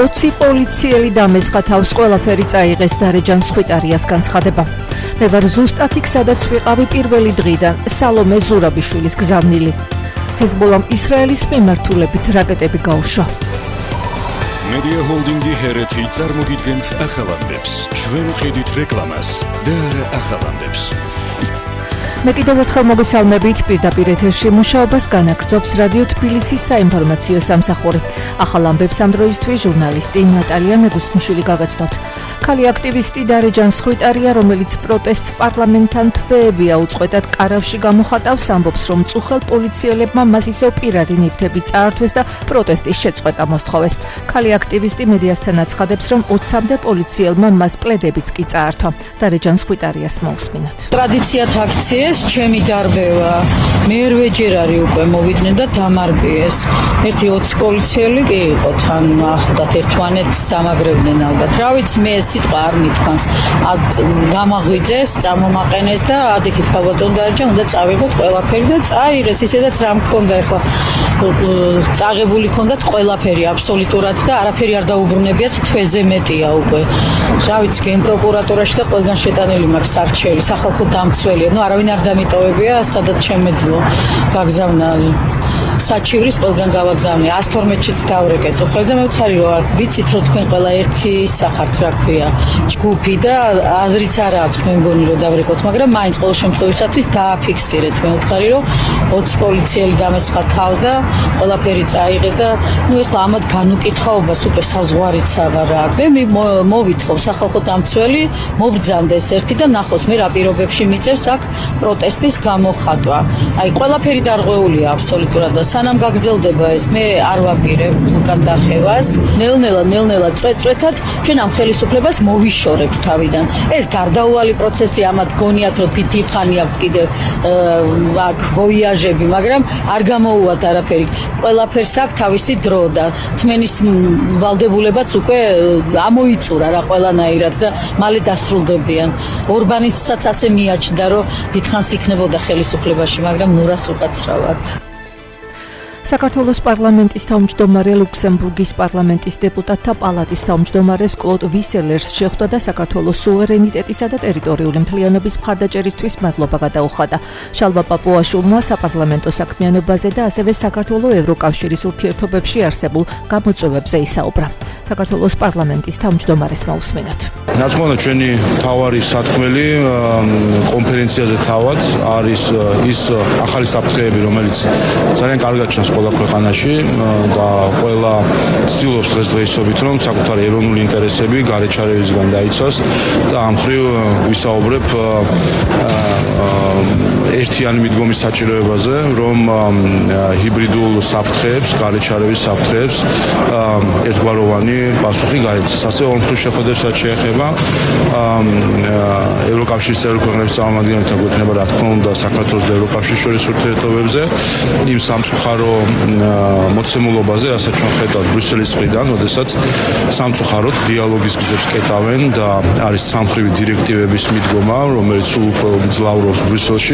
20 პოლიციელი დამესხა თავს, ყველაფერი წაიღეს დარეჯან სხვიტარიას განცხადება. მე ვარ ზუსტად იქ, სადაც ვიყავი პირველი დღიდან, სალომე ზურაბიშვილის გზავნილი. ჰეზბოლამ ისრაელის მიმართულებით რაკეტები გაუშვა. Media Holding-ი ჰერეთი წარმოგიდგენთ ახალამდებს. ჩვენ ვყიდით რეკლამას და არა ახალამდებს. მე კიდევ ერთხელ მოგესალმებით, პირდაპირ ეთერში მუშაობას განაგრძობს რადიო თბილისის საინფორმაციო სამსახური. ახალ ამბებს ამ დროისთვის ჟურნალისტი ნატალია მეგუთმშვილი გაგაცნობთ. ქალი აქტივისტი დარეჯან სხვიტარია, რომელიც პროტესტს პარლამენტთან თვეებია უწყვეტად კარავში გამოხატავს, ამბობს, რომ წუხელ პოლიციელებმა მას ისევ პირადი ნივთები წაართვეს და პროტესტის შეწყვეტა მოსთხოვეს. ქალი აქტივისტი მედიასთან აცხადებს, რომ 20-მდე პოლიციელმა მას პლედებიც კი წაართვა. დარეჯან სხვიტარიას მოусმინოთ. ტრადიციად აქციეს ჩემი დარბევა. მერვეჯერ არის უკვე მოვიდნენ და დამარბიეს. ერთი 20 პოლიციელი კი იყო თან ახლდათ ერთმანეთს სამაგრებდნენ ალბათ. რა ვიცი, მე სიტყვა არ მithქანს. გამაღვიძეს, წამომაყენეს და ადიქით ხალბატონ დარეჯან უნდა წავიღოთ ყველაფერი და წაიღეს ისედაც რა მქონდა ახლა. წაღებული ქონდათ ყველაფერი აბსოლუტურად და არაფერი არ დაუბრუნებიათ, თვეზე მეტია უკვე. რა ვიცი, გენპროკურატურაში და ყველგან შეტანილი მაქვს არჩევი, სახალხო დამცველია. ნუ არავინ არ დამიტოვებია, სადაც შემეძლო გაგზავნა საჩივრის ყველგან გავაგზავნე 112-შიც დავრეკეცო. ხელზე მევთხარი რომ ვიცით რომ თქვენ ყველა ერთი სახართ, რა ქვია, ჯგუფი და აზრიც არ აქვს მე მგონი რომ დავრეკოთ, მაგრამ მაინც ყოველ შემთხვევისათვის დააფიქსირეთ. მევთხარი რომ 20 პოლიციელი დამესხა თავს და ყველაფერი წაიღეს და ნუ ეხლა ამათ განუკითხაობას უკვე საზღვარიც აღარ აქვს. მე მოვითხოვ სახალხო დამცველი მობრძანდეს ერთი და ნახოს მე რა პირობებში მიწევს აქ პროტესტის გამოხატვა. აი ყველაფერი დარღვეულია აბსოლუტურად და სანამ გაგრძელდება ეს მე არ ვაპირებ უკან დახევას. ნელ-ნელა წვეთ-წვეთად ჩვენ ამ ხელისუფლებას მოვიშორებთ თავიდან. ეს გარდაუვალი პროცესი, ამათ გონიათ რომ თითი ხანი აქვს კიდევ აქ ვოიაჟები, მაგრამ არ გამოუვათ არაფერი. ყველაფერს აქვს თავისი დრო და თმენის ვალდებულებაც უკვე ამოიწურა რა ყველანაირად და მალე დასრულდებიან. ორბანიცსაც ასე მიაჩნდა რომ დიდხანს იქნებოდა ხელისუფლებაში, მაგრამ ნურას უკაცრავად. საქართველოს პარლამენტის თავმჯდომარე, ლუქსემბურგის პარლამენტის დეპუტატთა პალატის თავმჯდომარეს კლოდ ვისელერს შეხვდა და საქართველოს სუვერენიტეტისა და ტერიტორიული მთლიანობის მხარდაჭერისთვის მადლობა გადაუხადა. შალვა პაპუაშვილმა საპარლამენტო საქმიანობაზე და ასევე საქართველოს ევროკავშირის ურთიერთობებში არსებულ გამოწვევებზე ისაუბრა. საქართველოს პარლამენტის თავმჯდომარეს მოусმინოთ. რა თქმა უნდა, ჩვენი მთავარი სათქმელი კონფერენციაზე თავად არის ის ახალი საფრთხეები, რომელიც ძალიან კარგად ჩანს ყველა ქვეყანაში და ყველა ცდილობს დღესდღეობით, რომ საკუთარი ეროვნული ინტერესები გარეჩარევისგან დაიცვას და ამ მხრივ ვისაუბრებ ერთიანი მიდგომის საჭიროებაზე, რომ ჰიბრიდულ საფრთხეებს, გარეჩარევის საფრთხეებს ერთგვაროვანი პასუხი გაეცეს. ასევე ორმხრივ შეხვედრებსაც შეეხება ევროკავშირის წევრი ქვეყნების წარმომადგენლებთან გვექნება, რა თქმა უნდა, საქართველოს და ევროკავშირის შორის ურთიერთობებზე, იმ სამწუხარო მოცემულობაზე, რასაც ჩვენ ხედავთ ბრიუსელის მხრიდან, როდესაც სამწუხაროდ დიალოგის გზებს კეტავენ და არის სამხრივი დირექტივების მიდგომა, რომელიც სულ უფრო ძლავრობს ბრიუსელში.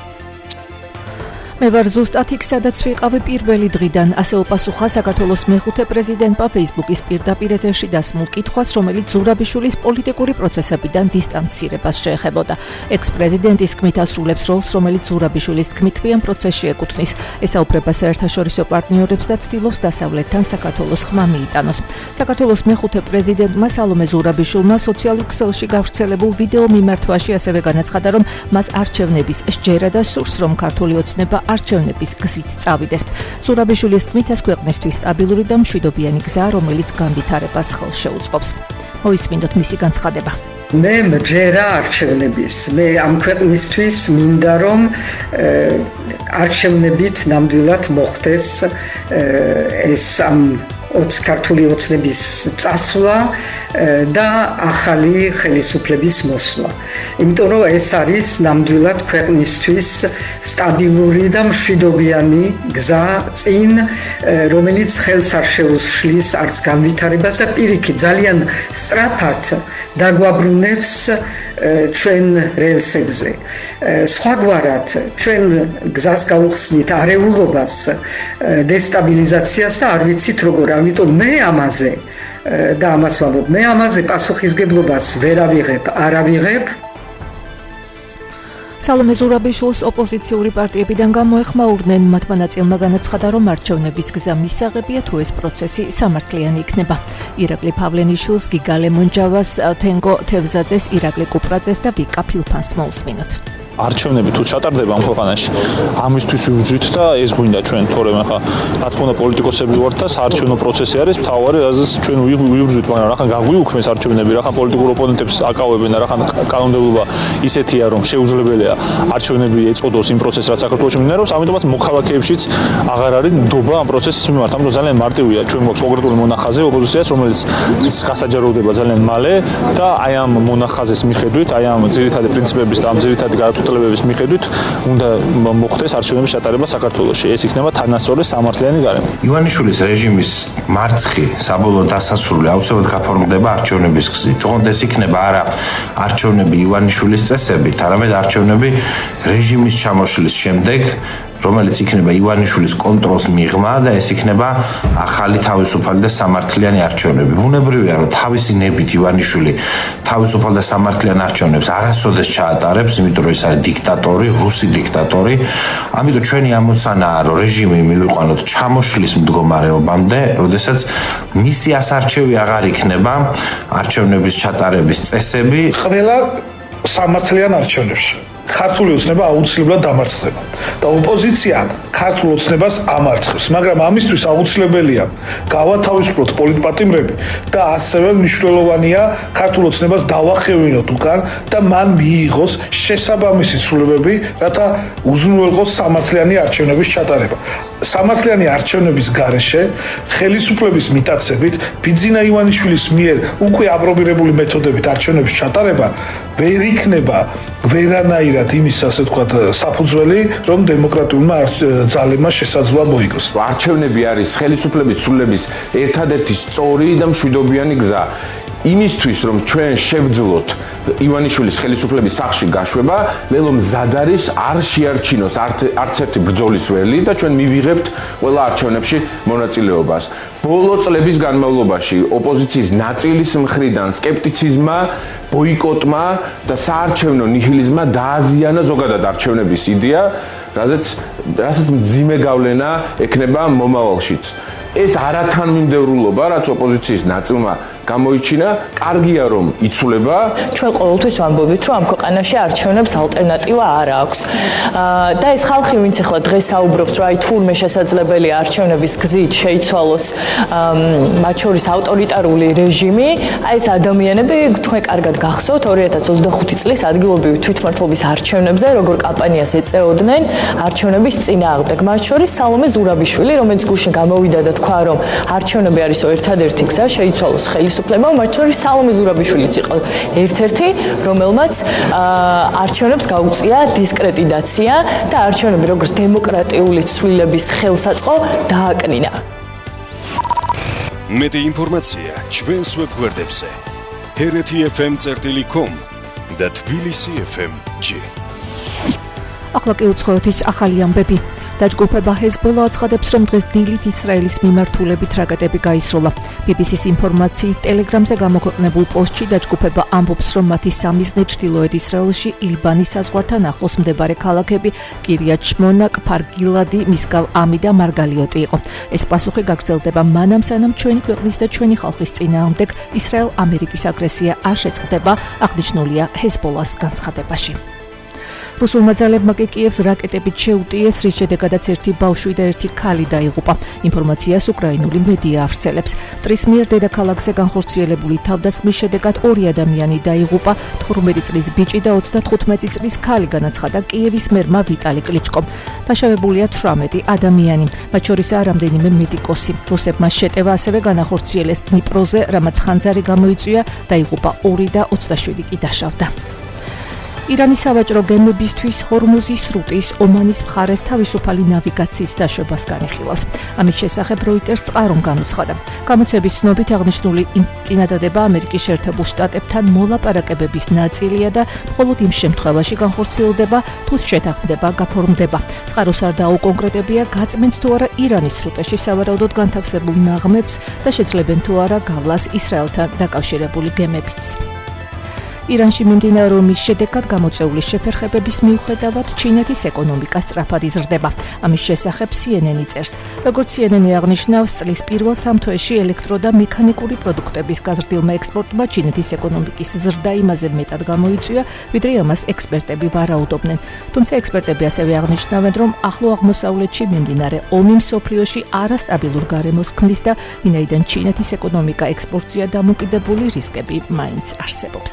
მე ვარ ზუსტად იქ, სადაც ვიყავი პირველი დღიდან, ასე უპასუხა საქართველოს მეხუთე პრეზიდენტმა ფეისბუქის პირდაპირ ეთერში დასმულ კითხვას, რომელიც ზურაბიშვილის პოლიტიკური პროცესებიდან დისტანცირებას შეეხებოდა. ექს-პრეზიდენტის თქმით ასრულებს როლს, რომელიც ზურაბიშვილის თქმით თვიან პროცესში ეკუთვნის. ესაუბრება საერთაშორისო პარტნიორებს და ცდილობს დასავლეთთან საქართველოს ხმა მიიტანოს. საქართველოს მეხუთე პრეზიდენტმა სალომე ზურაბიშვილმა სოციალურ ქსელში გავრცელებულ ვიდეო მიმართვაში ასევე განაცხადა, რომ მას არჩევნების სჯერა და სურს, რომ ქართული ოცნება არჩევნების გზით წავიდეს. ზურაბიშვილის თქმით ეს ქვეყნისთვის სტაბილური და მშვიდობიანი გზაა, რომელიც განვითარებას ხელს შეუწყობს. მოისმინოთ მისი განცხადება. მე მჯერა არჩევნების. მე ამ ქვეყნისთვის მინდა რომ არჩევნებით ნამდვილად მოხდეს ეს ამ ქართული ოცნების წასვლა და ახალი ხელისუფლების მოსვლა. იმიტომ რომ ეს არის ნამდვილად ქვეყნისთვის სტაბილური და მშვიდობიანი გზა წინ, რომელიც ხელს არ შეუშლის არც განვითარებას და პირიქით ძალიან სწრაფად დაგვაბრუნებს ჩვენ რელსებზე. სხვაგვარად ჩვენ გზას გავუხსნით არეულობას, დესტაბილიზაციას და არ ვიცით როგორ. ამიტომ მე ამაზე და ამას ვამბობ. მე ამაზე პასუხისგებლობას ვერ არავიღებ. სალომე ზურაბიშვილს ოპოზიციური პარტიებიდან გამოეხმაურნენ, მათმა ნაწილმა განაცხადა, რომ არჩევნების გზა მისაღებია თუ ეს პროცესი სამართლიანი იქნება. ირაკლი ფავლენიშვილს, გიგალე მონჯავას, თენგო თევზაძეს, ირაკლი კუპრაძეს და ვიკა ფილფანს მოусმინოთ. არჩევნები თუ ჩატარდება ამ ქვეყანაში, ამისთვის ვიბრძვით და ეს გვინდა ჩვენ, თორემ ახლა რა თქმა უნდა პოლიტიკოსები ვართ და საარჩევნო პროცესი არის მთავარი, რაზეც ჩვენ ვიბრძვით, მაგრამ რახან გაგვიუქმეს არჩევნები, რახან პოლიტიკურ ოპონენტებს აკავებენ და რახან კანონმდებლობა ისეთია, რომ შეუძლებელია არჩევნები ეწოდოს იმ პროცესს, რაც საქართველოში მიმდინარეობს, ამიტომაც მოქალაქეებშიც აღარ არის ნდობა ამ პროცესის მიმართ. ამიტომ ძალიან მარტივია, ჩვენ გვაქვს კონკრეტული მონახაზი ოპოზიციას, რომელიც გასაჯაროვდება ძალიან მალე და აი ამ მონახაზის მიხედვით, აი ამ ძირითადი პრინციპების და ამ ძირითადი განათლებების მიხედვით უნდა მოხდეს არჩევნების ჩატარება საქართველოში. ეს იქნება თანასწორი სამართლიანი გარემო. ივანიშვილის რეჟიმის მარცხი საბოლოო დასასრული აუცილებლად გაფორმდება არჩევნების გზით. თუმცა ეს იქნება არა არჩევნები ივანიშვილის წესებით, არამედ არჩევნები რეჟიმის ჩამოშლის შემდეგ, რომელიც იქნება ივანიშვილის კონტროლს მიღმა და ეს იქნება ახალი თავისუფალი და სამართლიანი არჩევნები. ბუნებრივია, რომ თავისი ნებით ივანიშვილი თავისუფალ და სამართლიან არჩევნებს არასოდეს ჩაატარებს, იმიტომ რომ ეს არის დიქტატორი, რუსი დიქტატორი. ამიტომ ჩვენი ამოცანაა, რომ რეჟიმი მივიყვანოთ ჩამოშლის მდგომარეობამდე, როდესაც მისი ასარჩევი აღარ იქნება არჩევნების ჩატარების წესები ყველა სამართლიან არჩევნებში. ქართული ოცნება აუცილებლად დამარცხდება და ოპოზიცია ქართულ ოცნებას ამარცხებს, მაგრამ ამისთვის აუცილებელია გავათავისუფლოთ პოლიტპატიმრები და ასევე მნიშვნელოვანია ქართულ ოცნებას დავახევინოთ უკან და მან მიიღოს შესაბამისი ცვლილებები, რათა უზრუნველყოს სამართლიანი არჩევნების ჩატარება. სამართლიანი არჩევნების გარეშე ხელისუფლების მიტაცებით ბიძინა ივანიშვილის მიერ უკვე აპრობირებული მეთოდებით არჩევნების ჩატარება ვერ იქნება ვერანაირად იმის, ასე ვთქვათ, საფუძველი, რომ დემოკრატიულმა ძალებმა შესაძლოა მოიგოს. არჩევნები არის ხელისუფლების ცვლილების ერთადერთი სწორი და მშვიდობიანი გზა. იმისთვის, რომ ჩვენ შევძლოთ ივანიშვილის ხელისუფლების სახში გაშვება, მელო მზად არის არ შეარჩინოს არც ერთი ბრძოლის ველი და ჩვენ მივიღებთ ყველა არჩევნებში მონაწილეობას. ბოლო წლების განმავლობაში ოპოზიციის ნაწილის მხრიდან სკეპტიციზმმა, ბოიკოტმა და საარჩევნო ნიჰილიზმმა დააზიანა ზოგადად არჩევნების იდეა, რასაც მძიმე გავლენა ექნება მომავალშიც. ეს არათანმიმდევრულობა, რაც ოპოზიციის ნაწილმა გამოიჩინა, კარგია რომ იცვლება. ჩვენ ყოველთვის ვამბობთ, რომ ამ ქვეყანაში არჩევნებს ალტერნატივა არ აქვს. და ეს ხალხი, ვინც ახლა დღეს საუბრობს, რომ აი თურმე შესაძლებელია არჩევნების გზით შეიცვალოს მათ შორის ავტორიტარული რეჟიმი, აი ეს ადამიანები თქვენ კარგად გახსოვთ 2025 წლის ადგილობრივი თვითმმართველობის არჩევნებზე, როგორ კამპანიას ეწეოდნენ არჩევნების წინააღმდეგ. მათ შორის სალომე ზურაბიშვილი, რომელიც გუშინ გამოვიდა და თქვა, რომ არჩევნები არის ერთადერთი გზა შეიცვალოს ხელისუფლება, მათ შორის სალომე ზურაბიშვილიც იყო ერთ-ერთი, რომელმაც არჩევნებს გაუწია დისკრედიტაცია და არჩევნები როგორც დემოკრატიული ცვლილების ხელსაწყო დააკნინა. მეტი ინფორმაცია ჩვენს ვებგვერდებზე hereti.fm.com და tbilisi.fm.g. ახლა კი უცხოეთის ახალი ამბები. დაჯგუფება ჰეზბოლა აცხადებს, რომ დღეს დილით ისრაელის მიმართულებით რაკეტები გაისროლა. BBC-ს ინფორმაციით ტელეგრამზე გამოქვეყნებულ პოსტში დაჯგუფება ამბობს, რომ მათი სამიზნე ჩრდილოეთ ისრაელში ლიბანის საზღვართან ახლოს მდებარე ქალაქები კირიათ შმონა, კფარ გილადი, მისგავ ამი და მარგალიოტი იყო. ეს პასუხი გაგრძელდება მანამ, სანამ ჩვენი ქვეყნის და ჩვენი ხალხის წინააღმდეგ ისრაელ-ამერიკის აგრესია არ შეწყდება, აღნიშნულია ჰეზბოლას განცხადებაში. რუსულმა ძალებმა კი კიევს რაკეტებით შეუტიეს, რის შედეგადაც ერთი ბავშვი და ერთი ქალი დაიღუპა. ინფორმაციას უკრაინული მედია ავრცელებს. მტრის მიერ დედაქალაქზე განხორციელებული თავდასხმის შედეგად 2 ადამიანი დაიღუპა, 18 წლის ბიჭი და 35 წლის ქალი, განაცხადა კიევის მერმა ვიტალი კლიჩკომ. დაშავებულია 18 ადამიანი, მათ შორისაა რამდენიმე მედიკოსი. რუსებმა შეტევა ასევე განახორციელეს დნიპროზე, რამაც ხანძარი გამოიწვია, დაიღუპა 2 და 27 კი დაშავდა. ირანის სავაჭრო გემებისთვის ჰორმუზის სრუტის ომანის მხარეს თავისუფალი ნავიგაციის დაშვებას განიხილავს. ამის შესახებ როიტერს წყარომ განუცხადა. გამოცების ცნობით აღნიშნული წინადადება ამერიკის შეერთებულ შტატებთან მოლაპარაკებების ნაწილია და მხოლოდ იმ შემთხვევაში განხორციელდება, თუ შეთანხმდება გაფორმდება. წყაროს არ დაუკონკრეტებია, გაწმენს თუ არა ირანის სრუტეში სავარაუდოდ განთავსებულ ნაღმებს და შეძლებენ თუ არა გავლას ისრაელთან დაკავშირებული გემებიც. ირანში მიმდინარე ომის შედეგად გამოწვეული შეფერხებების მიუხედავად ჩინეთის ეკონომიკა სწრაფად იზრდება. ამის შესახებ CNN წერს. როგორც CNN აღნიშნავს, წლის პირველ 3 თვეში ელექტრო და მექანიკური პროდუქტების გაზრდილმა ექსპორტმა ჩინეთის ეკონომიკის ზრდა იმაზე მეტად გამოიწვია, ვიდრე ამას ექსპერტები ვარაუდობდნენ. თუმცა ექსპერტები ასევე აღნიშნავენ, რომ ახლო აღმოსავლეთში მიმდინარე ომი მსოფლიოში არასტაბილურ გარემოს ქმნის და ვინაიდან ჩინეთის ეკონომიკა ექსპორტზეა დამოკიდებული, რისკები მაინც არსებობს.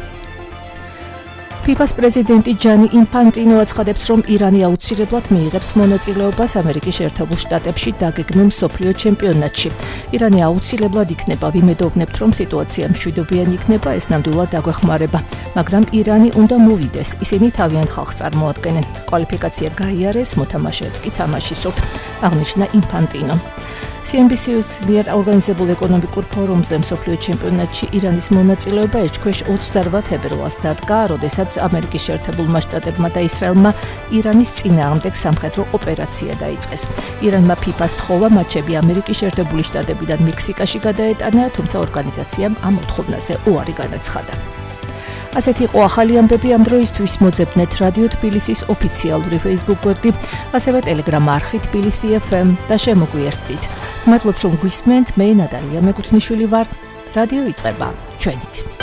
ფიფას პრეზიდენტი ჯანი ინფანტინო აცხადებს, რომ ირანი აუცილებლად მიიღებს მონაწილეობას ამერიკის შეერთებულ შტატებში დაგეგმილ მსოფლიო ჩემპიონატში. ირანი აუცილებლად იქნება, ვიმედოვნებთ, რომ სიტუაცია მშვიდობიანი იქნება, ეს ნამდვილად დაგვეხმარება, მაგრამ ირანი უნდა მოვიდეს, ისინი თავიანთ ხალხს წარმოადგენენ. კვალიფიკაცია გაიარეს, მოთამაშეებს კი თამაში სურთ, აღნიშნა ინფანტინო. CNBC-ის მიერ ორგანიზებულ ეკონომიკურ ფორუმზე მსოფლიო ჩემპიონატში ირანის მონაწილეობა ეჭქვეშ 28 თებერვალს დადგა, როდესაც ამერიკის შეერთებულმა შტატებმა და ისრაელმა ირანის წინააღმდეგ სამხედრო ოპერაცია დაიწყეს. ირანმა ფიფას თხოვა მატჩები ამერიკის შეერთებული შტატებიდან მექსიკაში გადაეტანა, თუმცა ორგანიზაციამ ამ მოთხოვნაზე უარი განაცხადა. ასეთი იყო ახალი ამბები ამ დროისთვის. მოძებნეთ რადიო თბილისის ოფიციალური Facebook გვერდი, ასევე Telegram არხი თბილისი FM და შემოგვიერთდით. მადლობთ, რომ გვისმენთ. მე ნატალია მეკუთვნიშვილი ვარ. რადიო იწყება ჩვენით.